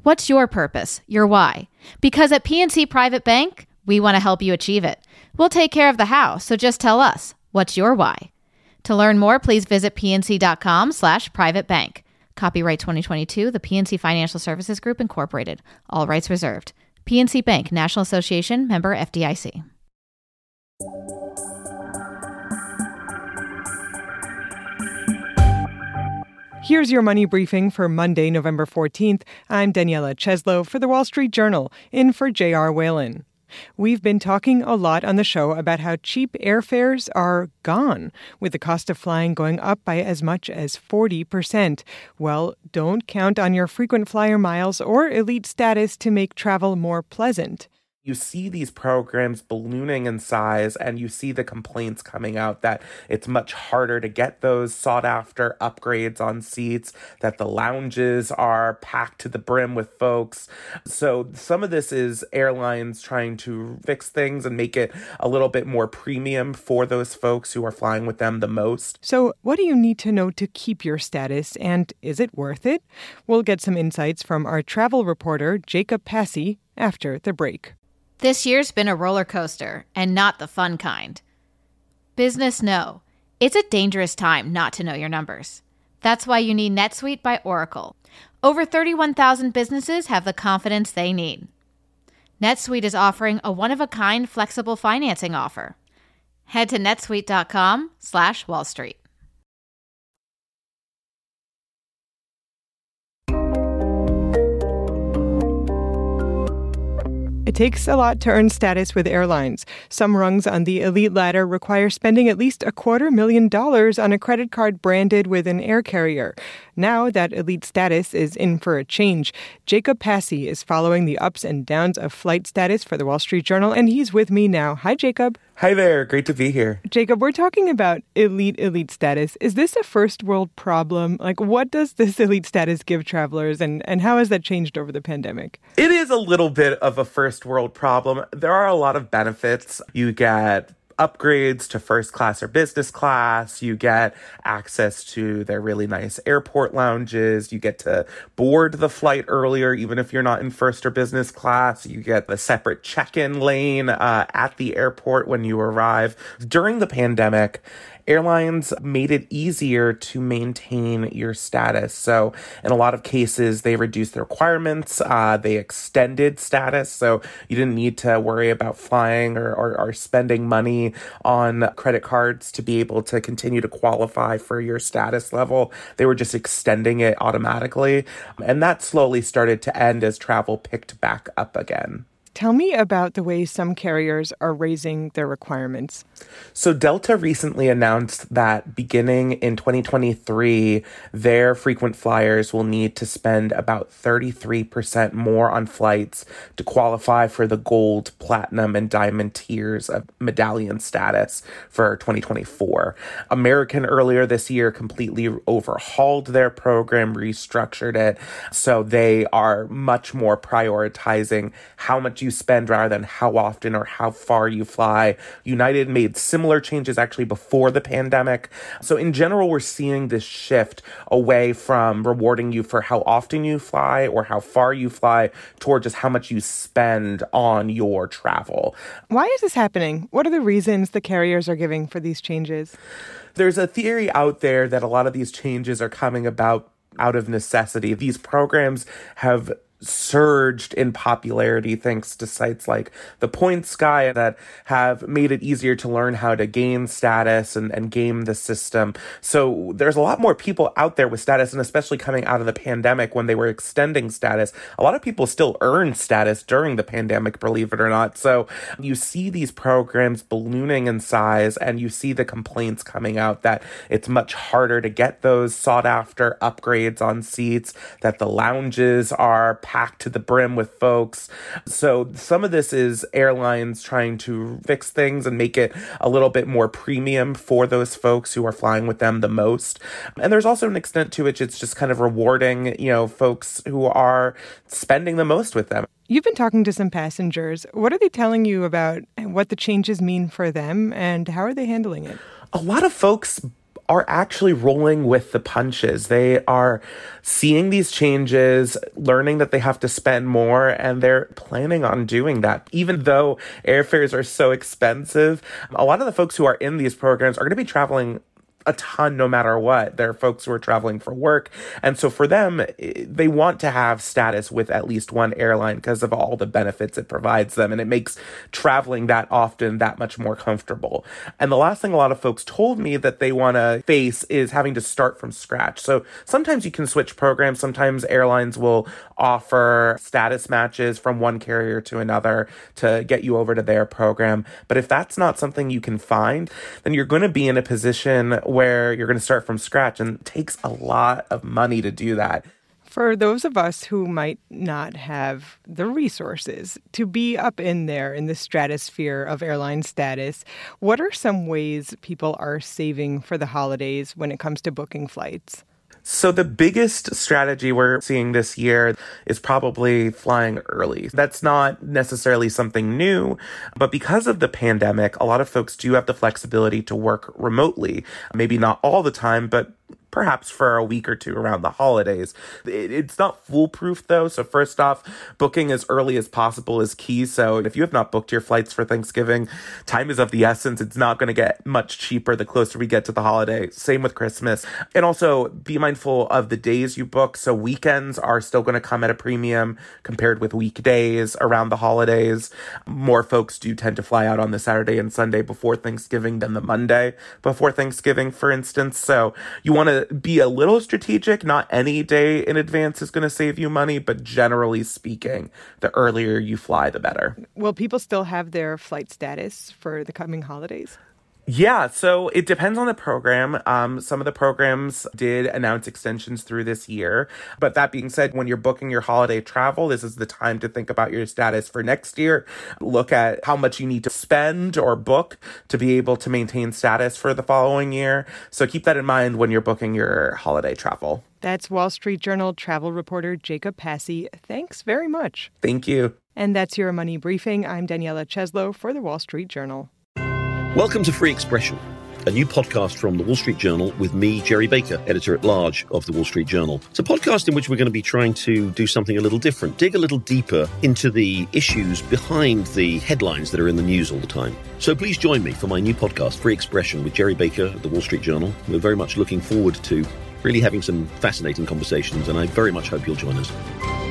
What's your purpose, your why? Because at PNC Private Bank, we want to help you achieve it. We'll take care of the how, so just tell us, what's your why? To learn more, please visit pnc.com/privatebank. Copyright 2022, the PNC Financial Services Group, Incorporated. All rights reserved. PNC Bank, National Association, member FDIC. Here's your money briefing for Monday, November 14th. I'm Daniela Cheslow for The Wall Street Journal, in for J.R. Whalen. We've been talking a lot on the show about how cheap airfares are gone, with the cost of flying going up by as much as 40%. Well, don't count on your frequent flyer miles or elite status to make travel more pleasant. You see these programs ballooning in size, and you see the complaints coming out that it's much harder to get those sought-after upgrades on seats, that the lounges are packed to the brim with folks. So some of this is airlines trying to fix things and make it a little bit more premium for those folks who are flying with them the most. So what do you need to know to keep your status, and is it worth it? We'll get some insights from our travel reporter, Jacob Passy, after the break. This year's been a roller coaster, and not the fun kind. Business know. It's a dangerous time not to know your numbers. That's why you need NetSuite by Oracle. Over 31,000 businesses have the confidence they need. NetSuite is offering a one-of-a-kind flexible financing offer. Head to netsuite.com/Wall Street. It takes a lot to earn status with airlines. Some rungs on the elite ladder require spending at least $250,000 on a credit card branded with an air carrier. Now that elite status is in for a change. Jacob Passy is following the ups and downs of flight status for the Wall Street Journal, and he's with me now. Hi, Jacob. Hi there. Great to be here. Jacob, we're talking about elite status. Is this a first world problem? Like, what does this elite status give travelers, and how has that changed over the pandemic? It is a little bit of a first world problem. There are a lot of benefits. You get upgrades to first class or business class. You get access to their really nice airport lounges. You get to board the flight earlier, even if you're not in first or business class. You get a separate check-in lane at the airport when you arrive. During the pandemic, airlines made it easier to maintain your status. So in a lot of cases, they reduced the requirements. They extended status. So you didn't need to worry about flying or spending money on credit cards to be able to continue to qualify for your status level. They were just extending it automatically. And that slowly started to end as travel picked back up again. Tell me about the way some carriers are raising their requirements. So Delta recently announced that beginning in 2023, their frequent flyers will need to spend about 33% more on flights to qualify for the gold, platinum, and diamond tiers of medallion status for 2024. American earlier this year completely overhauled their program, restructured it, so they are much more prioritizing how much you spend rather than how often or how far you fly. United made similar changes actually before the pandemic. So in general, we're seeing this shift away from rewarding you for how often you fly or how far you fly toward just how much you spend on your travel. Why is this happening? What are the reasons the carriers are giving for these changes? There's a theory out there that a lot of these changes are coming about out of necessity. These programs have surged in popularity thanks to sites like the Points Guy that have made it easier to learn how to gain status and game the system. So there's a lot more people out there with status, and especially coming out of the pandemic when they were extending status. A lot of people still earn status during the pandemic, believe it or not. So you see these programs ballooning in size, and you see the complaints coming out that it's much harder to get those sought after upgrades on seats, that the lounges are packed to the brim with folks. So some of this is airlines trying to fix things and make it a little bit more premium for those folks who are flying with them the most. And there's also an extent to which it's just kind of rewarding, folks who are spending the most with them. You've been talking to some passengers. What are they telling you about what the changes mean for them, and how are they handling it? A lot of folks are actually rolling with the punches. They are seeing these changes, learning that they have to spend more, and they're planning on doing that. Even though airfares are so expensive, a lot of the folks who are in these programs are going to be traveling a ton no matter what. There are folks who are traveling for work. And so for them, they want to have status with at least one airline because of all the benefits it provides them. And it makes traveling that often that much more comfortable. And the last thing a lot of folks told me that they want to face is having to start from scratch. So sometimes you can switch programs. Sometimes airlines will offer status matches from one carrier to another to get you over to their program. But if that's not something you can find, then you're going to be in a position where you're going to start from scratch, and it takes a lot of money to do that. For those of us who might not have the resources to be up in there in the stratosphere of airline status, what are some ways people are saving for the holidays when it comes to booking flights? So the biggest strategy we're seeing this year is probably flying early. That's not necessarily something new, but because of the pandemic, a lot of folks do have the flexibility to work remotely. Maybe not all the time, but perhaps for a week or two around the holidays. It's not foolproof though. So first off, booking as early as possible is key. So if you have not booked your flights for Thanksgiving, time is of the essence. It's not going to get much cheaper the closer we get to the holiday. Same with Christmas. And also be mindful of the days you book. So weekends are still going to come at a premium compared with weekdays around the holidays. More folks do tend to fly out on the Saturday and Sunday before Thanksgiving than the Monday before Thanksgiving, for instance. So you want to be a little strategic. Not any day in advance is going to save you money, but generally speaking, the earlier you fly, the better. Will people still have their flight status for the coming holidays? Yeah, so it depends on the program. Some of the programs did announce extensions through this year. But that being said, when you're booking your holiday travel, this is the time to think about your status for next year. Look at how much you need to spend or book to be able to maintain status for the following year. So keep that in mind when you're booking your holiday travel. That's Wall Street Journal travel reporter Jacob Passy. Thanks very much. Thank you. And that's your Money Briefing. I'm Daniela Cheslow for the Wall Street Journal. Welcome to Free Expression, a new podcast from the Wall Street Journal with me, Jerry Baker, editor-at-large of the Wall Street Journal. It's a podcast in which we're going to be trying to do something a little different, dig a little deeper into the issues behind the headlines that are in the news all the time. So please join me for my new podcast, Free Expression, with Jerry Baker at the Wall Street Journal. We're very much looking forward to really having some fascinating conversations, and I very much hope you'll join us.